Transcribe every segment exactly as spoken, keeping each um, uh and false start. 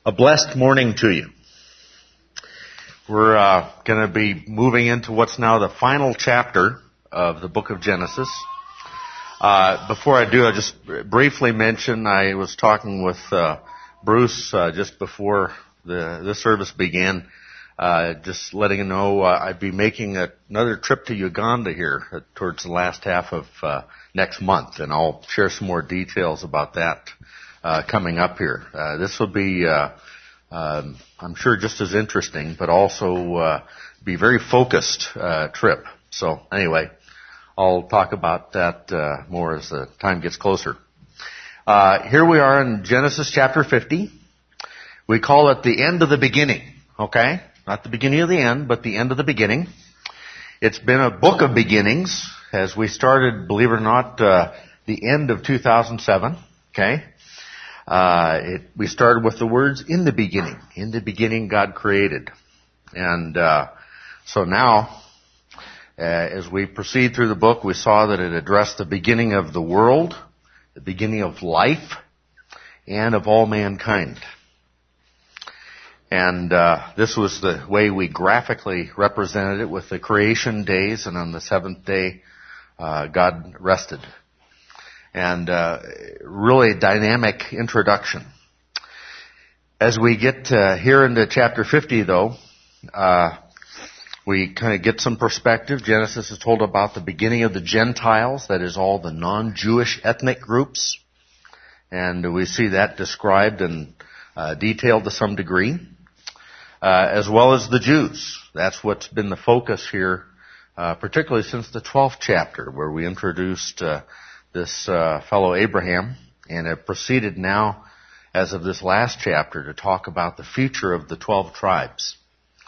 A blessed morning to you. We're uh, going to be moving into what's now the final chapter of the book of Genesis. Uh, before I do, I'll just briefly mention I was talking with uh, Bruce uh, just before the this service began, uh, just letting him know uh, I'd be making a, another trip to Uganda here uh, towards the last half of uh, next month, and I'll share some more details about that Uh, coming up here. Uh, this will be, uh, um, I'm sure, just as interesting, but also uh, be very focused uh, trip. So anyway, I'll talk about that uh, more as the time gets closer. Uh, here we are in Genesis chapter fifty. We call it the end of the beginning. Okay, not the beginning of the end, but the end of the beginning. It's been a book of beginnings as we started, believe it or not, uh, the end of two thousand seven. Okay. Uh, it, we started with the words, in the beginning. In the beginning, God created. And, uh, so now, uh, as we proceed through the book, we saw that it addressed the beginning of the world, the beginning of life, and of all mankind. And, uh, this was the way we graphically represented it with the creation days, and on the seventh day, uh, God rested. And uh, really dynamic introduction. As we get uh, here into chapter fifty, though, uh, we kind of get some perspective. Genesis is told about the beginning of the Gentiles, that is all the non-Jewish ethnic groups. And we see that described and uh, detailed to some degree, uh, as well as the Jews. That's what's been the focus here, uh, particularly since the twelfth chapter, where we introduced uh, this uh, fellow Abraham, and have proceeded now, as of this last chapter, to talk about the future of the twelve tribes.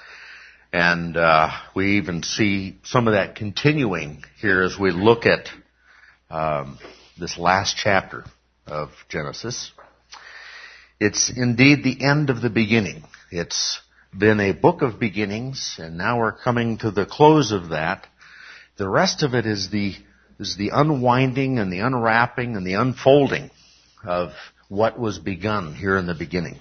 And uh, we even see some of that continuing here as we look at um, this last chapter of Genesis. It's indeed the end of the beginning. It's been a book of beginnings, and now we're coming to the close of that. The rest of it is the is the unwinding and the unwrapping and the unfolding of what was begun here in the beginning.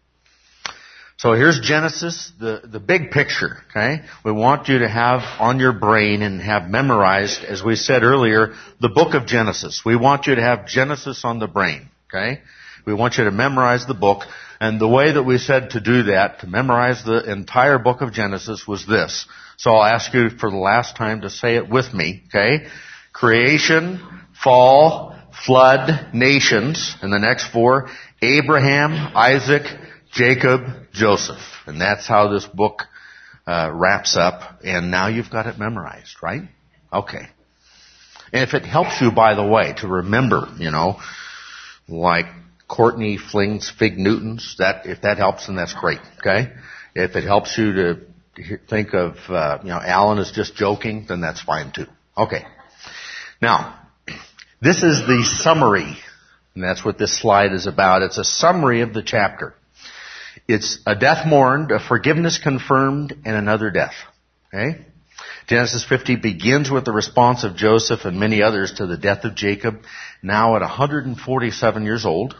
So here's Genesis, the, the big picture, okay? We want you to have on your brain and have memorized, as we said earlier, the book of Genesis. We want you to have Genesis on the brain, okay? We want you to memorize the book. And the way that we said to do that, to memorize the entire book of Genesis, was this. So I'll ask you for the last time to say it with me, okay? Creation, fall, flood, nations, and the next four, Abraham, Isaac, Jacob, Joseph. And that's how this book uh, wraps up. And now you've got it memorized, right? Okay. And if it helps you, by the way, to remember, you know, like Courtney flings fig Newtons, that if that helps, then that's great, okay? If it helps you to think of, uh, you know, Alan is just joking, then that's fine too. Okay. Now, this is the summary, and that's what this slide is about. It's a summary of the chapter. It's a death mourned, a forgiveness confirmed, and another death. Okay? Genesis fifty begins with the response of Joseph and many others to the death of Jacob, now at one hundred forty-seven years old.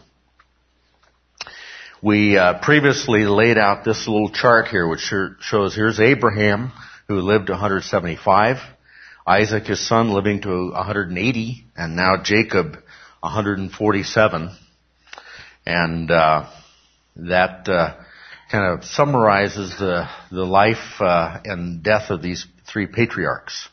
We uh, previously laid out this little chart here, which shows here's Abraham, who lived one hundred seventy-five. Isaac, his son, living to one hundred eighty, and now Jacob, one hundred forty-seven. And uh, that uh, kind of summarizes the the life uh, and death of these three patriarchs.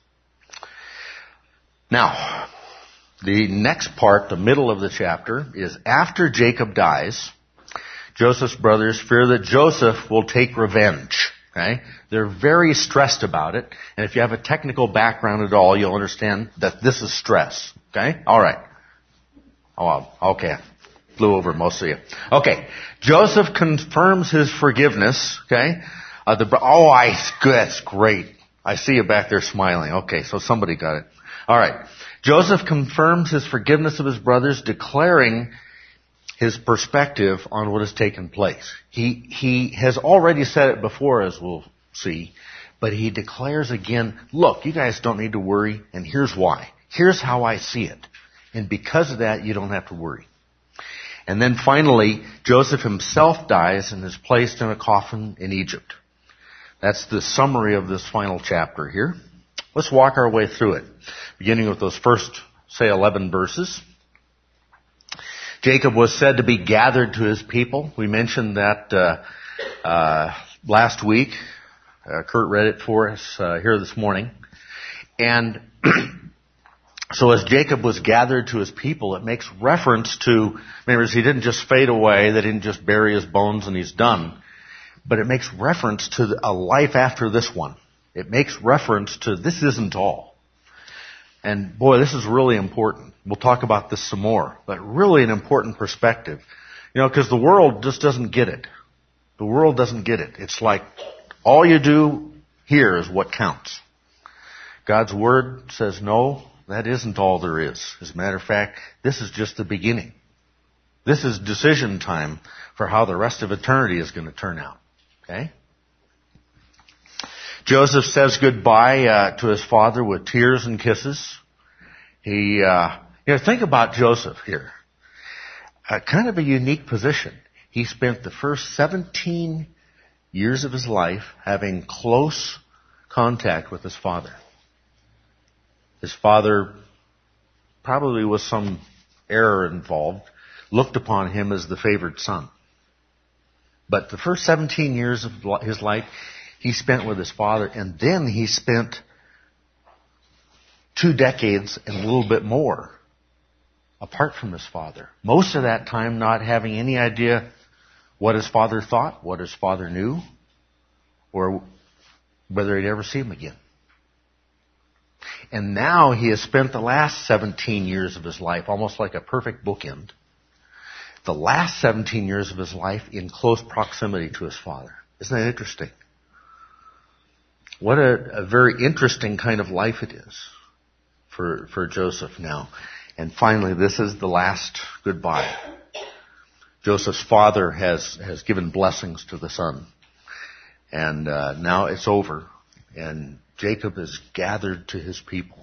Now, the next part, the middle of the chapter, is after Jacob dies, Joseph's brothers fear that Joseph will take revenge. Okay? They're very stressed about it. And if you have a technical background at all, you'll understand that this is stress. Okay? All right. Oh, okay. Flew over most of you. Okay. Joseph confirms his forgiveness. Okay? Uh, the, oh, I, that's great. I see you back there smiling. Okay, so somebody got it. All right. Joseph confirms his forgiveness of his brothers, declaring his perspective on what has taken place. He, he has already said it before, as we'll see, but he declares again, look, you guys don't need to worry, and here's why. Here's how I see it. And because of that, you don't have to worry. And then finally, Joseph himself dies and is placed in a coffin in Egypt. That's the summary of this final chapter here. Let's walk our way through it, beginning with those first, say, eleven verses. Jacob was said to be gathered to his people. We mentioned that uh, uh, last week. Uh, Kurt read it for us uh, here this morning. And so as Jacob was gathered to his people, it makes reference to, remember, he didn't just fade away, they didn't just bury his bones and he's done, but it makes reference to a life after this one. It makes reference to this isn't all. And boy, this is really important. We'll talk about this some more, but really an important perspective. You know, because the world just doesn't get it. The world doesn't get it. It's like all you do here is what counts. God's Word says, no, that isn't all there is. As a matter of fact, this is just the beginning. This is decision time for how the rest of eternity is going to turn out. Okay? Joseph says goodbye uh, to his father with tears and kisses. He, uh, you know, think about Joseph here. Uh, kind of a unique position. He spent the first seventeen years of his life having close contact with his father. His father probably was some error involved, looked upon him as the favored son. But the first seventeen years of his life, he spent with his father, and then he spent two decades and a little bit more apart from his father. Most of that time not having any idea what his father thought, what his father knew, or whether he'd ever see him again. And now he has spent the last seventeen years of his life, almost like a perfect bookend, the last seventeen years of his life in close proximity to his father. Isn't that interesting? What a, a very interesting kind of life it is for, for Joseph now. And finally, this is the last goodbye. Joseph's father has, has given blessings to the son. And uh, now it's over. And Jacob is gathered to his people.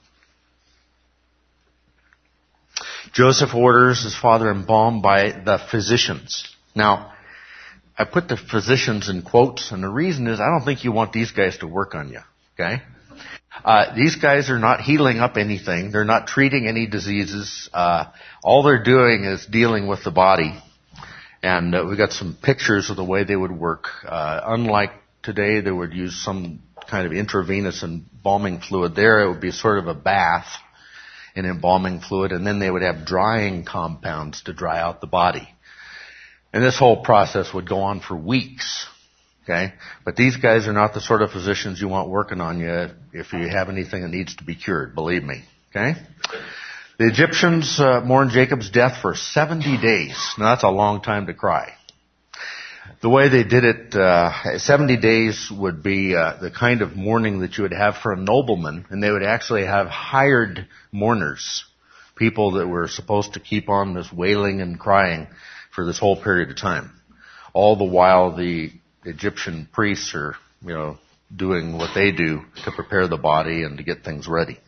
Joseph orders his father embalmed by the physicians. Now, I put the physicians in quotes, and the reason is I don't think you want these guys to work on you, okay? Uh, these guys are not healing up anything. They're not treating any diseases. Uh, all they're doing is dealing with the body. And uh, we got some pictures of the way they would work. Uh, unlike today, they would use some kind of intravenous embalming fluid. There, it would be sort of a bath in embalming fluid, and then they would have drying compounds to dry out the body. And this whole process would go on for weeks. Okay? But these guys are not the sort of physicians you want working on you if you have anything that needs to be cured, believe me. Okay? The Egyptians uh, mourned Jacob's death for seventy days. Now that's a long time to cry. The way they did it, uh, seventy days would be uh, the kind of mourning that you would have for a nobleman, and they would actually have hired mourners, people that were supposed to keep on this wailing and crying for this whole period of time. All the while the Egyptian priests are, you know, doing what they do to prepare the body and to get things ready.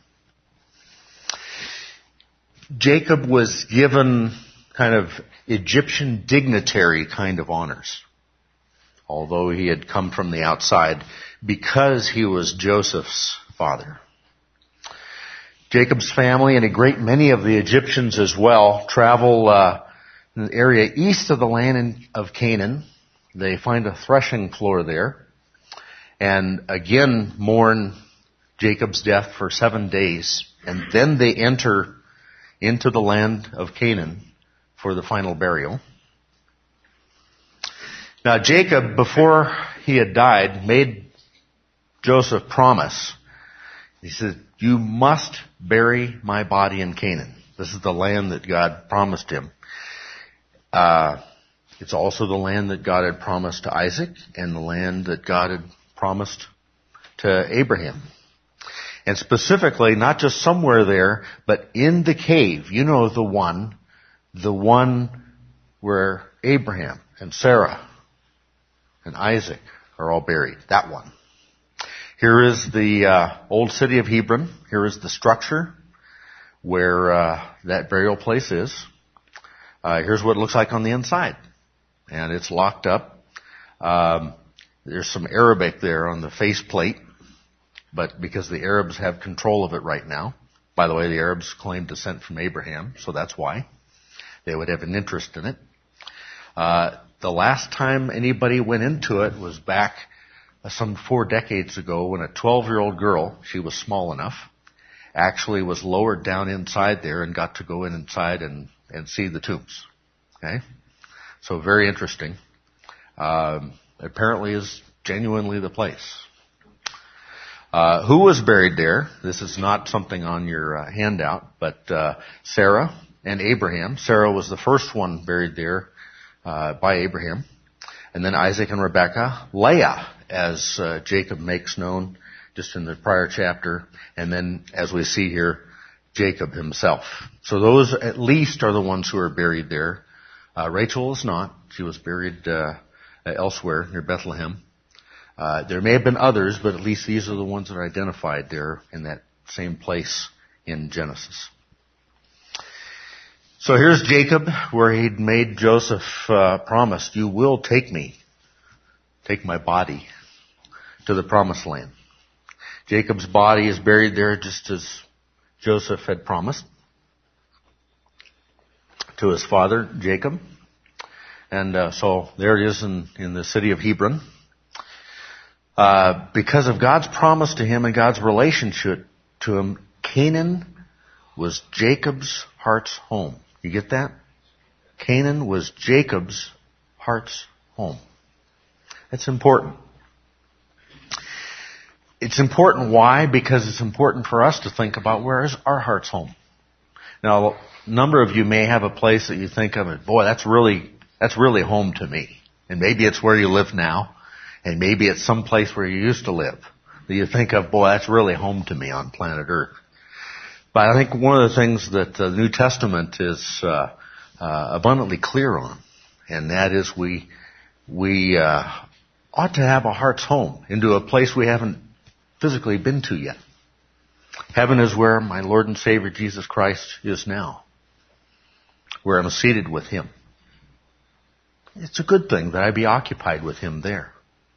Jacob was given kind of Egyptian dignitary kind of honors, although he had come from the outside, because he was Joseph's father. Jacob's family and a great many of the Egyptians as well travel uh, in the area east of the land of Canaan. They find a threshing floor there, and again mourn Jacob's death for seven days, and then they enter into the land of Canaan for the final burial. Now Jacob, before he had died, made Joseph promise. He said, you must bury my body in Canaan. This is the land that God promised him. Uh, it's also the land that God had promised to Isaac and the land that God had promised to Abraham. And specifically, not just somewhere there, but in the cave. You know the one, the one where Abraham and Sarah and Isaac are all buried. That one. Here is the uh, old city of Hebron. Here is the structure where uh, that burial place is. Uh, here's what it looks like on the inside. And it's locked up. Um, there's some Arabic there on the faceplate, but because the Arabs have control of it right now. By the way, the Arabs claim descent from Abraham, so that's why. They would have an interest in it. Uh, the last time anybody went into it was back uh, some four decades ago when a twelve-year-old girl, she was small enough, actually was lowered down inside there and got to go in inside and, and see the tombs. Okay? So very interesting. Um, apparently is genuinely the place. Uh, who was buried there? This is not something on your uh, handout, but uh, Sarah and Abraham. Sarah was the first one buried there uh, by Abraham. And then Isaac and Rebekah. Leah, as uh, Jacob makes known just in the prior chapter. And then, as we see here, Jacob himself. So those at least are the ones who are buried there. Uh, Rachel is not. She was buried uh, elsewhere near Bethlehem. Uh, there may have been others, but at least these are the ones that are identified there in that same place in Genesis. So here's Jacob, where he'd made Joseph uh, promise, you will take me, take my body to the promised land. Jacob's body is buried there just as Joseph had promised to his father, Jacob. And uh, so there it is in, in the city of Hebron. Uh, because of God's promise to him and God's relationship to him, Canaan was Jacob's heart's home. You get that? Canaan was Jacob's heart's home. That's important. It's important why? Because it's important for us to think about where is our heart's home. Now, a number of you may have a place that you think of it, boy, that's really, that's really home to me. And maybe it's where you live now. And maybe it's some place where you used to live that you think of, boy, that's really home to me on planet Earth. But I think one of the things that the New Testament is uh, uh, abundantly clear on, and that is we we uh, ought to have a heart's home into a place we haven't physically been to yet. Heaven is where my Lord and Savior Jesus Christ is now, where I'm seated with Him. It's a good thing that I be occupied with Him there.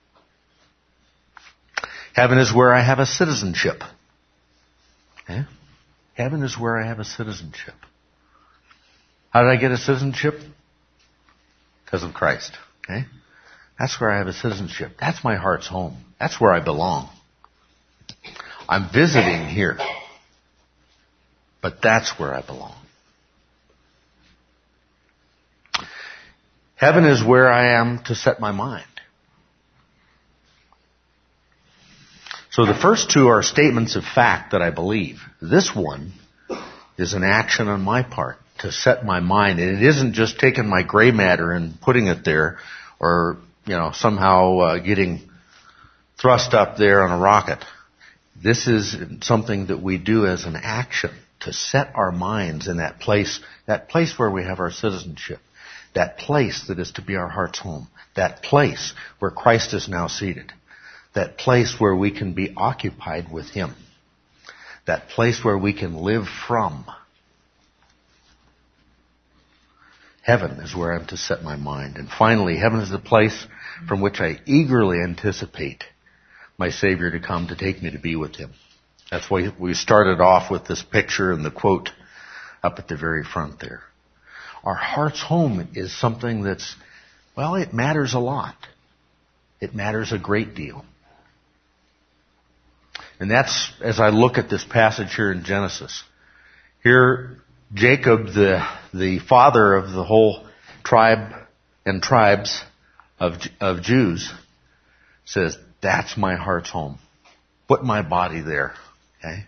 Heaven is where I have a citizenship. Okay? Heaven is where I have a citizenship. How did I get a citizenship? Because of Christ. Okay? That's where I have a citizenship. That's my heart's home. That's where I belong. I'm visiting here. But that's where I belong. Heaven is where I am to set my mind. So the first two are statements of fact that I believe. This one is an action on my part to set my mind. And it isn't just taking my gray matter and putting it there or, you know, somehow uh, getting thrust up there on a rocket. This is something that we do as an action to set our minds in that place, that place where we have our citizenship, that place that is to be our heart's home, that place where Christ is now seated. That place where we can be occupied with Him. That place where we can live from. Heaven is where I'm to set my mind. And finally, heaven is the place from which I eagerly anticipate my Savior to come to take me to be with Him. That's why we started off with this picture and the quote up at the very front there. Our heart's home is something that's, well, it matters a lot. It matters a great deal. And that's, as I look at this passage here in Genesis. Here, Jacob, the, the father of the whole tribe and tribes of, of Jews, says, that's my heart's home. Put my body there. Okay?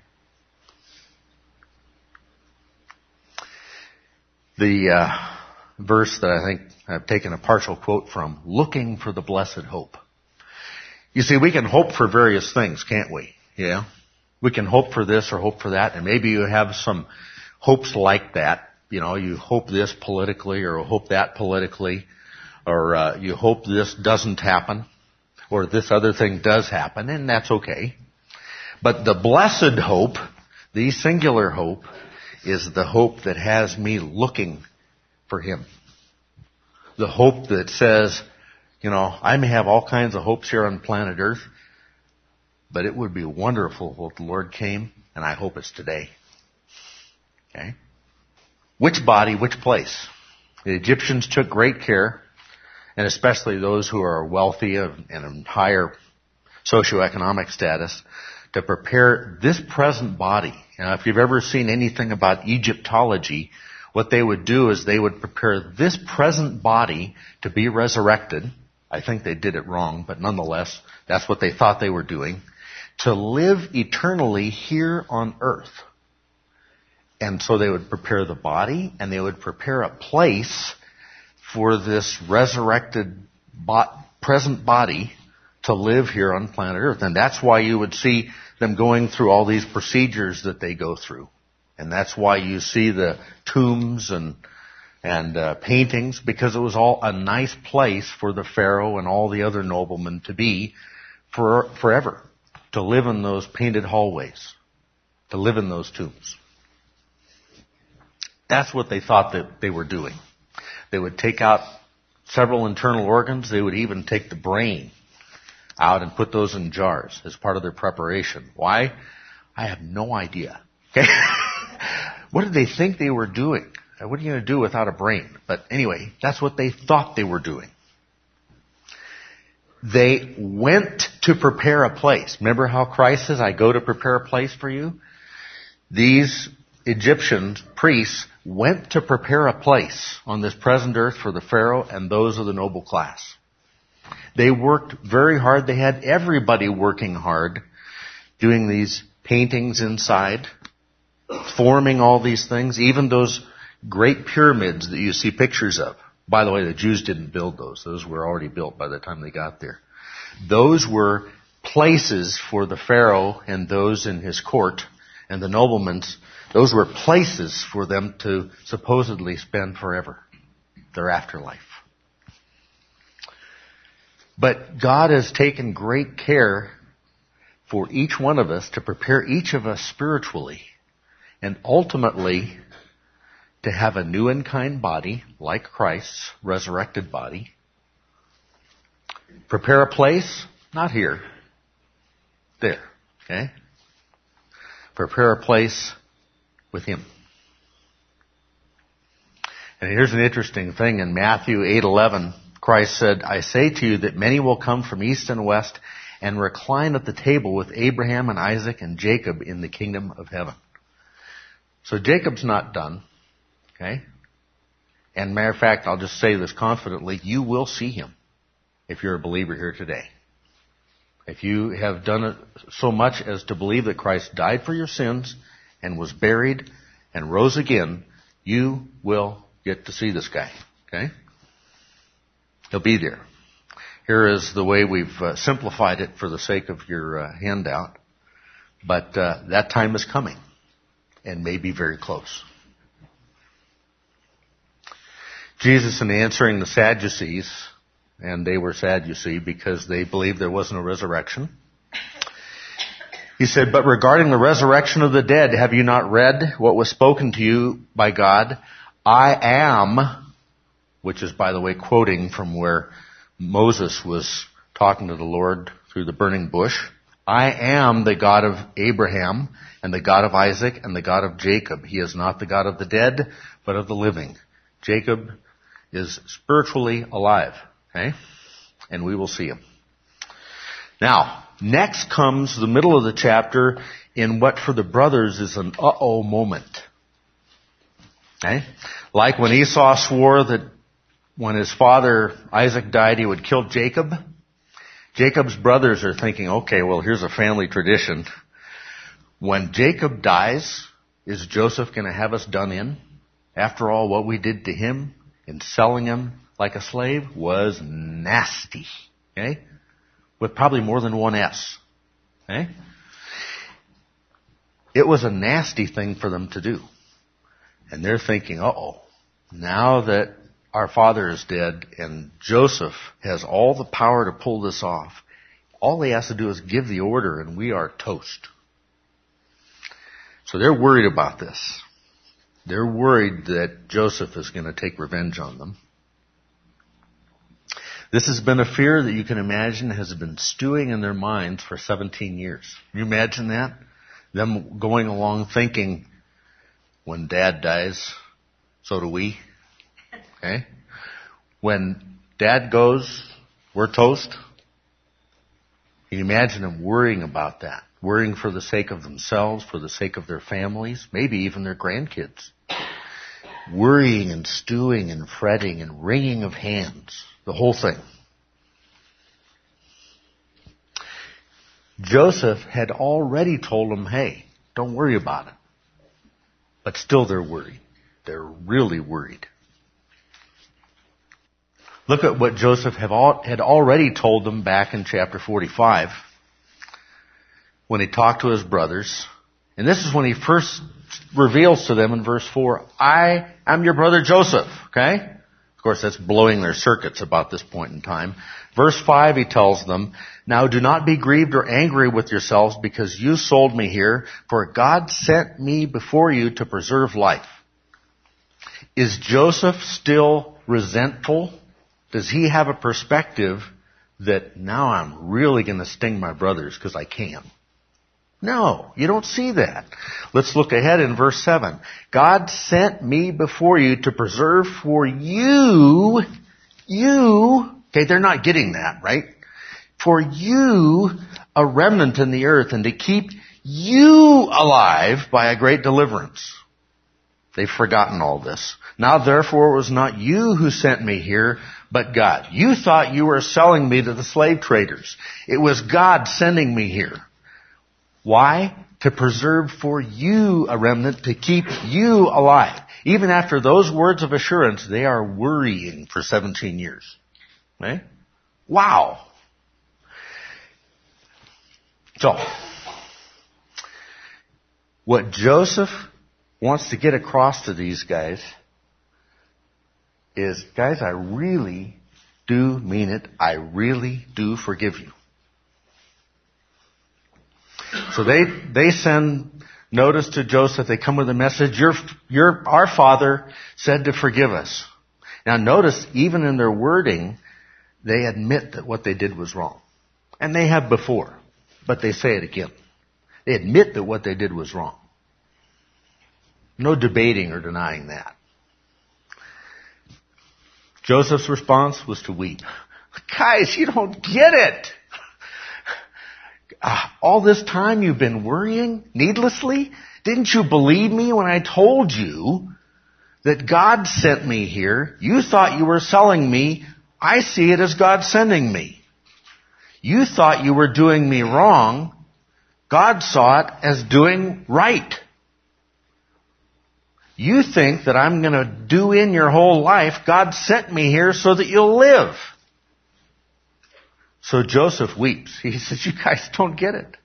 The uh, verse that I think I've taken a partial quote from, looking for the blessed hope. You see, we can hope for various things, can't we? Yeah. We can hope for this or hope for that, and maybe you have some hopes like that. You know, you hope this politically or hope that politically, or uh, you hope this doesn't happen, or this other thing does happen, and that's okay. But the blessed hope, the singular hope, is the hope that has me looking for him. The hope that says, you know, I may have all kinds of hopes here on planet Earth, but it would be wonderful if the Lord came, and I hope it's today. Okay? Which body, which place? The Egyptians took great care, and especially those who are wealthy and in higher socioeconomic status, to prepare this present body. Now, if you've ever seen anything about Egyptology, what they would do is they would prepare this present body to be resurrected. I think they did it wrong, but nonetheless, that's what they thought they were doing. To live eternally here on earth. And so they would prepare the body, and they would prepare a place for this resurrected bo- present body to live here on planet Earth. And that's why you would see them going through all these procedures that they go through. And that's why you see the tombs and and uh, paintings, because it was all a nice place for the Pharaoh and all the other noblemen to be for forever, to live in those painted hallways, to live in those tombs. That's what they thought that they were doing. They would take out several internal organs. They would even take the brain out and put those in jars as part of their preparation. Why? I have no idea. Okay? What did they think they were doing? What are you going to do without a brain? But anyway, that's what they thought they were doing. They went to prepare a place. Remember how Christ says, I go to prepare a place for you? These Egyptian priests went to prepare a place on this present earth for the Pharaoh and those of the noble class. They worked very hard. They had everybody working hard, doing these paintings inside, forming all these things, even those great pyramids that you see pictures of. By the way, the Jews didn't build those. Those were already built by the time they got there. Those were places for the Pharaoh and those in his court and the noblemen. Those were places for them to supposedly spend forever, their afterlife. But God has taken great care for each one of us to prepare each of us spiritually and ultimately to have a new and kind body like Christ's resurrected body. Prepare a place, not here, there, okay? Prepare a place with Him. And here's an interesting thing. In Matthew eight eleven, Christ said, I say to you that many will come from east and west and recline at the table with Abraham and Isaac and Jacob in the kingdom of heaven. So Jacob's not done. Okay? And matter of fact, I'll just say this confidently, you will see him if you're a believer here today. If you have done it so much as to believe that Christ died for your sins and was buried and rose again, you will get to see this guy. Okay? He'll be there. Here is the way we've uh, simplified it for the sake of your uh, handout. But uh, that time is coming and may be very close. Jesus, in answering the Sadducees, and they were sad, you see, because they believed there was no resurrection. He said, but regarding the resurrection of the dead, have you not read what was spoken to you by God? I am, which is, by the way, quoting from where Moses was talking to the Lord through the burning bush. I am the God of Abraham and the God of Isaac and the God of Jacob. He is not the God of the dead, but of the living. Jacob is spiritually alive. Okay? And we will see him. Now, next comes the middle of the chapter in what for the brothers is an uh-oh moment. Okay? Like when Esau swore that when his father Isaac died, he would kill Jacob. Jacob's brothers are thinking, okay, well, here's a family tradition. When Jacob dies, is Joseph going to have us done in? After all, what we did to him in selling him like a slave was nasty. Okay? With probably more than one S. Okay? It was a nasty thing for them to do. And they're thinking, uh-oh, now that our father is dead and Joseph has all the power to pull this off, all he has to do is give the order and we are toast. So they're worried about this. They're worried that Joseph is going to take revenge on them. This has been a fear that you can imagine has been stewing in their minds for seventeen years. Can you imagine that? Them going along thinking, when Dad dies, so do we. Okay? When Dad goes, we're toast. Can you imagine them worrying about that? Worrying for the sake of themselves, for the sake of their families, maybe even their grandkids. Worrying and stewing and fretting and wringing of hands. The whole thing. Joseph had already told them, hey, don't worry about it. But still they're worried. They're really worried. Look at what Joseph had already told them back in chapter forty-five when he talked to his brothers. And this is when he first reveals to them in verse four, I am your brother Joseph. Okay? Of course, that's blowing their circuits about this point in time. Verse five, he tells them, now do not be grieved or angry with yourselves because you sold me here, for God sent me before you to preserve life. Is Joseph still resentful? Does he have a perspective that now I'm really going to sting my brothers because I can? No, you don't see that. Let's look ahead in verse seven. God sent me before you to preserve for you, you, okay, they're not getting that, right? For you a remnant in the earth and to keep you alive by a great deliverance. They've forgotten all this. Now therefore it was not you who sent me here, but God. You thought you were selling me to the slave traders. It was God sending me here. Why? To preserve for you a remnant, to keep you alive. Even after those words of assurance, they are worrying for seventeen years. Okay? Wow. So, what Joseph wants to get across to these guys is, guys, I really do mean it. I really do forgive you. So they, they send notice to Joseph. They come with a message. Your, your, our father said to forgive us. Now notice, even in their wording, they admit that what they did was wrong. And they have before. But they say it again. They admit that what they did was wrong. No debating or denying that. Joseph's response was to weep. Guys, you don't get it. Uh, all this time you've been worrying needlessly? Didn't you believe me when I told you that God sent me here? You thought you were selling me. I see it as God sending me. You thought you were doing me wrong. God saw it as doing right. You think that I'm going to do in your whole life. God sent me here so that you'll live. So Joseph weeps. He says, you guys don't get it.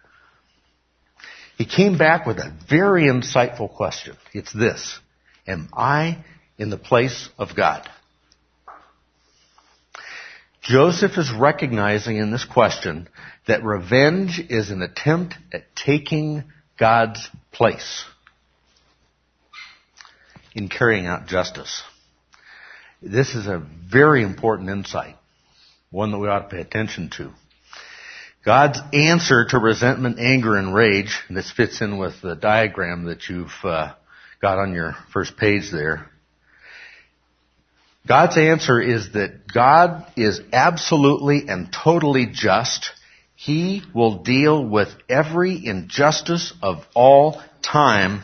He came back with a very insightful question. It's this. Am I in the place of God? Joseph is recognizing in this question that revenge is an attempt at taking God's place in carrying out justice. This is a very important insight, one that we ought to pay attention to. God's answer to resentment, anger, and rage, and this fits in with the diagram that you've uh, got on your first page there. God's answer is that God is absolutely and totally just. He will deal with every injustice of all time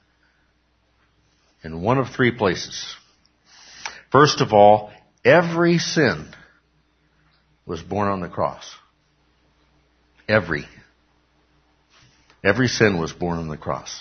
in one of three places. First of all, every sin was borne on the cross. Every. Every sin was borne on the cross.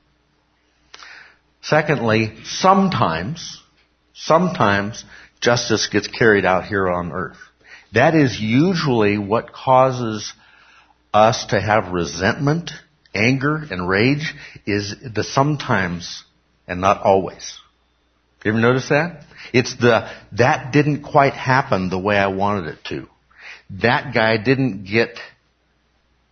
Secondly, sometimes, sometimes justice gets carried out here on earth. That is usually what causes us to have resentment, anger, and rage, is the sometimes and not always. You ever notice that? It's the, that didn't quite happen the way I wanted it to. That guy didn't get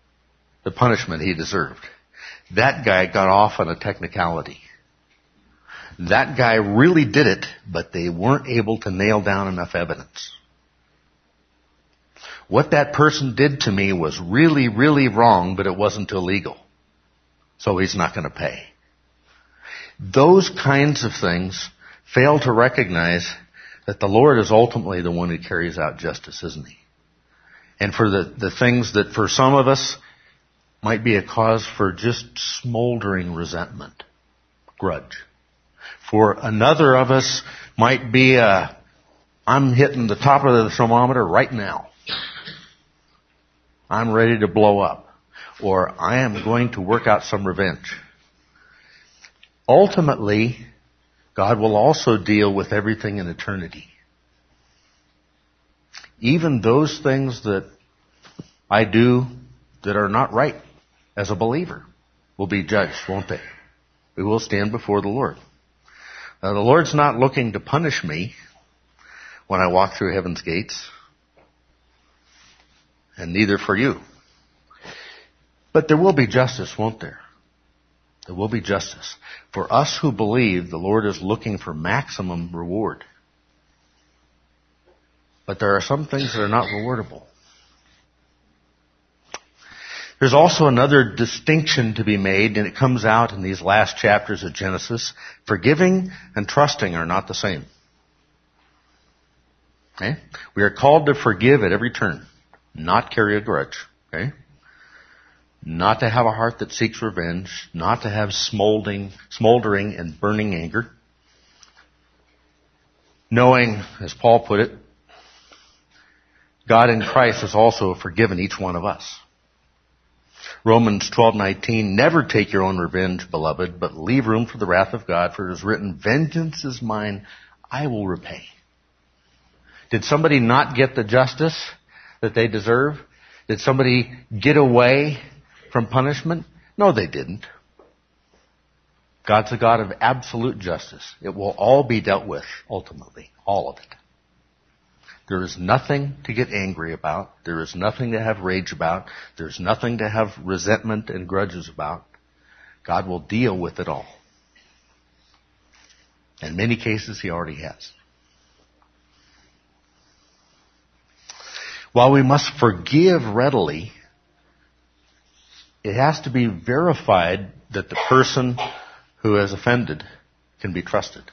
the punishment he deserved. That guy got off on a technicality. that guy really did it, but they weren't able to nail down enough evidence. What that person did to me was really, really wrong, but it wasn't illegal. So he's not going to pay. Those kinds of things fail to recognize that the Lord is ultimately the one who carries out justice, isn't he? And for the, the things that for some of us might be a cause for just smoldering resentment, grudge. For another of us might be a, I'm hitting the top of the thermometer right now. I'm ready to blow up. Or I am going to work out some revenge. Ultimately, God will also deal with everything in eternity. Even those things that I do that are not right as a believer will be judged, won't they? We will stand before the Lord. Now, the Lord's not looking to punish me when I walk through heaven's gates, and neither for you. But there will be justice, won't there? There will be justice. For us who believe, the Lord is looking for maximum reward. But there are some things that are not rewardable. There's also another distinction to be made, and it comes out in these last chapters of Genesis. Forgiving and trusting are not the same. Okay? We are called to forgive at every turn, not carry a grudge. Okay? Not to have a heart that seeks revenge, not to have smoldering, smoldering and burning anger. Knowing, as Paul put it, God in Christ has also forgiven each one of us. Romans twelve nineteen, never take your own revenge, beloved, but leave room for the wrath of God, for it is written, vengeance is mine, I will repay. Did somebody not get the justice that they deserve? Did somebody get away from punishment? No, they didn't. God's a God of absolute justice. It will all be dealt with, ultimately. All of it. There is nothing to get angry about. There is nothing to have rage about. There's nothing to have resentment and grudges about. God will deal with it all. In many cases, He already has. While we must forgive readily, it has to be verified that the person who has offended can be trusted.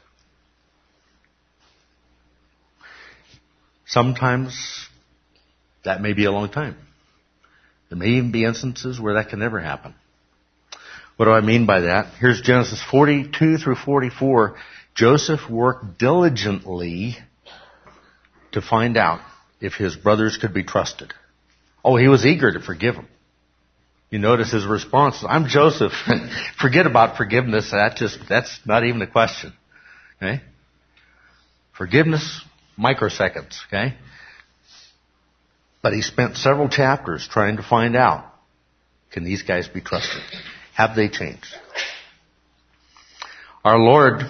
Sometimes that may be a long time. There may even be instances where that can never happen. What do I mean by that? Here's Genesis forty-two through forty-four. Joseph worked diligently to find out if his brothers could be trusted. Oh, he was eager to forgive them. You notice his response, I'm Joseph. Forget about forgiveness. That just, that's not even a question. Okay? Forgiveness, microseconds. Okay? But he spent several chapters trying to find out, can these guys be trusted? Have they changed? Our Lord,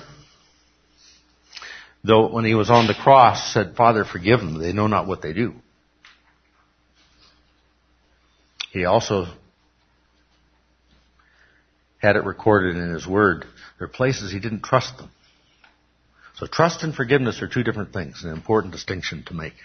though when He was on the cross, said, Father, forgive them. They know not what they do. He also had it recorded in His Word. There are places He didn't trust them. So trust and forgiveness are two different things, an important distinction to make.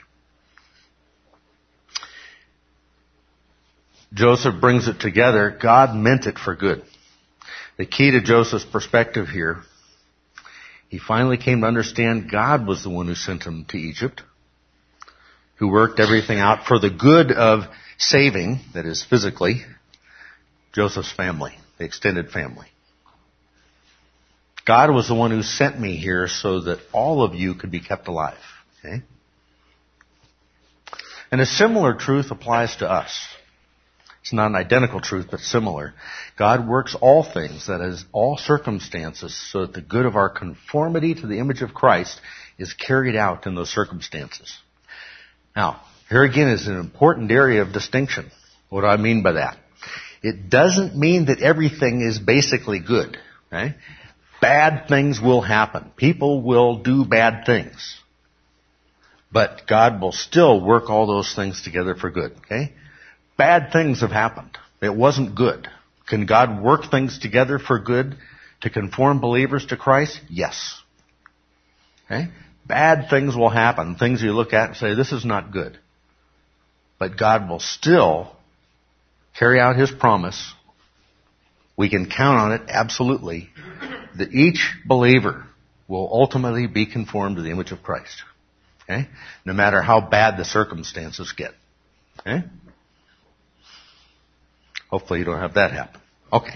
Joseph brings it together. God meant it for good. The key to Joseph's perspective here, he finally came to understand God was the one who sent him to Egypt, who worked everything out for the good of saving, that is physically, Joseph's family, the extended family. God was the one who sent me here so that all of you could be kept alive. Okay? And a similar truth applies to us. It's not an identical truth, but similar. God works all things, that is, all circumstances, so that the good of our conformity to the image of Christ is carried out in those circumstances. Now, here again is an important area of distinction. What do I mean by that? It doesn't mean that everything is basically good. Okay? Bad things will happen. People will do bad things. But God will still work all those things together for good. Okay? Bad things have happened. It wasn't good. Can God work things together for good to conform believers to Christ? Yes. Okay? Bad things will happen. Things you look at and say, this is not good. But God will still carry out His promise. We can count on it absolutely that each believer will ultimately be conformed to the image of Christ. Okay? No matter how bad the circumstances get. Okay? Hopefully you don't have that happen. Okay.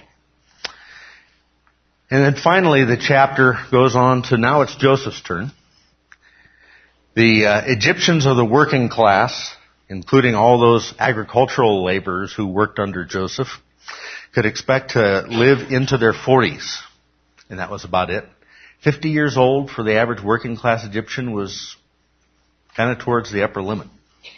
And then finally the chapter goes on to now it's Joseph's turn. The uh, Egyptians of the working class, including all those agricultural laborers who worked under Joseph, could expect to live into their forties. And that was about it. Fifty years old for the average working class Egyptian was kind of towards the upper limit.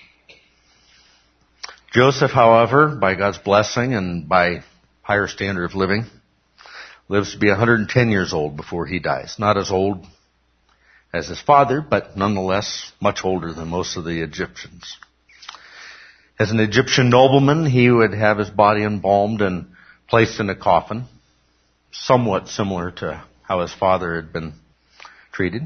Joseph, however, by God's blessing and by higher standard of living, lives to be one hundred ten years old before he dies. Not as old as his father, but nonetheless much older than most of the Egyptians. As an Egyptian nobleman, he would have his body embalmed and placed in a coffin, somewhat similar to how his father had been treated.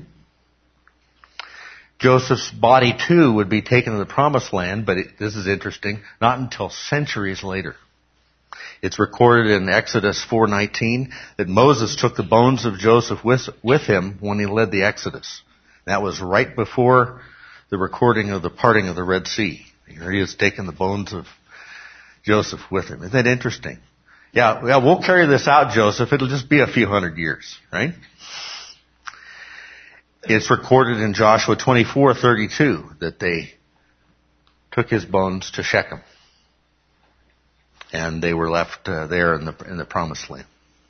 Joseph's body, too, would be taken to the Promised Land, but it, this is interesting, not until centuries later. It's recorded in Exodus four nineteen that Moses took the bones of Joseph with, with him when he led the Exodus. That was right before the recording of the parting of the Red Sea. Here he has taken the bones of Joseph with him. Isn't that interesting? Yeah, yeah, we'll carry this out, Joseph. It'll just be a few hundred years, right? It's recorded in Joshua twenty-four thirty-two that they took his bones to Shechem. And they were left uh, there in the in the Promised Land.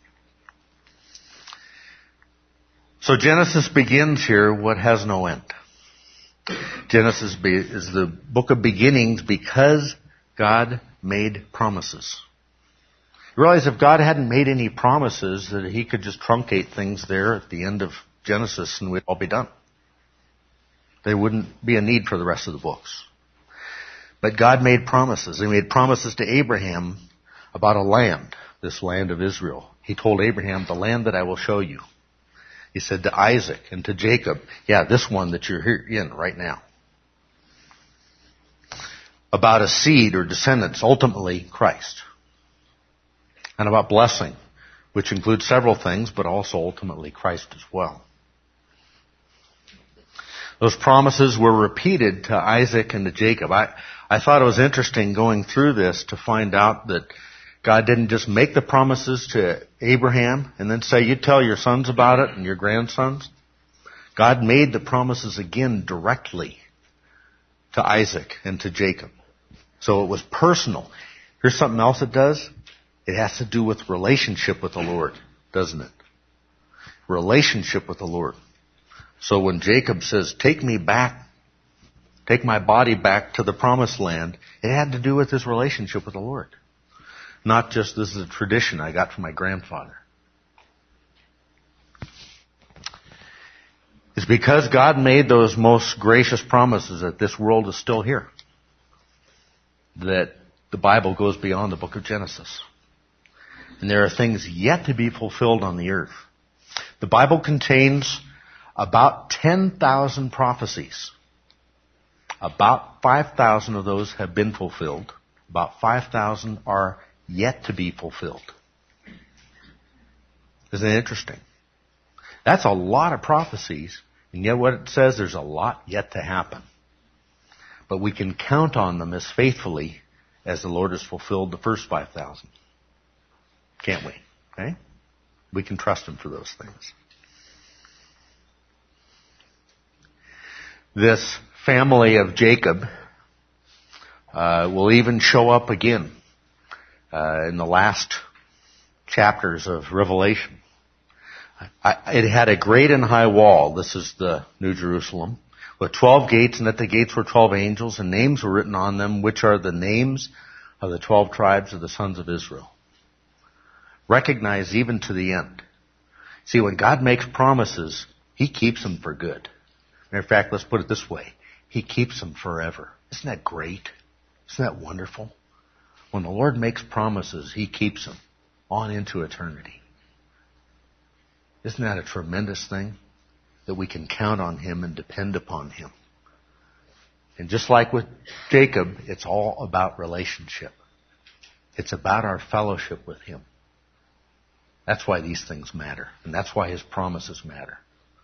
So Genesis begins here what has no end. Genesis be, is the book of beginnings because God made promises. You realize if God hadn't made any promises, that He could just truncate things there at the end of Genesis and we'd all be done. There wouldn't be a need for the rest of the books. But God made promises. He made promises to Abraham about a land, this land of Israel. He told Abraham, the land that I will show you. He said to Isaac and to Jacob, yeah, this one that you're here in right now. About a seed or descendants, ultimately Christ. And about blessing, which includes several things, but also ultimately Christ as well. Those promises were repeated to Isaac and to Jacob. I, I thought it was interesting going through this to find out that God didn't just make the promises to Abraham and then say, you tell your sons about it and your grandsons. God made the promises again directly to Isaac and to Jacob. So it was personal. Here's something else it does. It has to do with relationship with the Lord, doesn't it? Relationship with the Lord. So when Jacob says, take me back, take my body back to the Promised Land, it had to do with his relationship with the Lord. Not just this is a tradition I got from my grandfather. It's because God made those most gracious promises that this world is still here, that the Bible goes beyond the book of Genesis. And there are things yet to be fulfilled on the earth. The Bible contains about ten thousand prophecies. About five thousand of those have been fulfilled. About five thousand are yet to be fulfilled. Isn't it interesting? That's a lot of prophecies, and yet what it says, there's a lot yet to happen. But we can count on them as faithfully as the Lord has fulfilled the first five thousand. Can't we? Okay? We can trust Him for those things. This family of Jacob uh, will even show up again uh, in the last chapters of Revelation. I, it had a great and high wall. This is the New Jerusalem, with twelve gates, and at the gates were twelve angels, and names were written on them, which are the names of the twelve tribes of the sons of Israel. Recognized even to the end. See, when God makes promises, He keeps them for good. Matter of fact, let's put it this way. He keeps them forever. Isn't that great? Isn't that wonderful? When the Lord makes promises, He keeps them on into eternity. Isn't that a tremendous thing? That we can count on Him and depend upon Him. And just like with Jacob, it's all about relationship. It's about our fellowship with Him. That's why these things matter. And that's why His promises matter.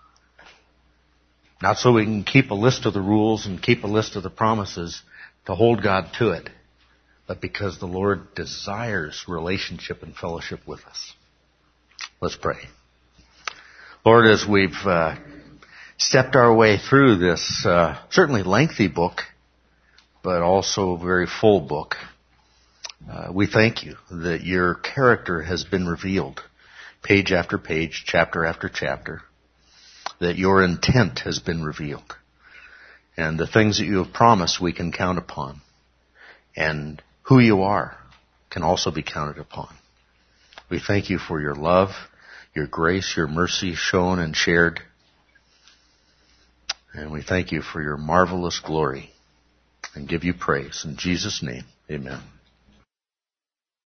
Not so we can keep a list of the rules and keep a list of the promises to hold God to it, but because the Lord desires relationship and fellowship with us. Let's pray. Lord, as we've uh, stepped our way through this uh, certainly lengthy book, but also a very full book, uh, we thank you that your character has been revealed, page after page, chapter after chapter, that your intent has been revealed, and the things that you have promised we can count upon, and who you are can also be counted upon. We thank you for your love, your grace, your mercy shown and shared. And we thank you for your marvelous glory and give you praise. In Jesus' name, amen.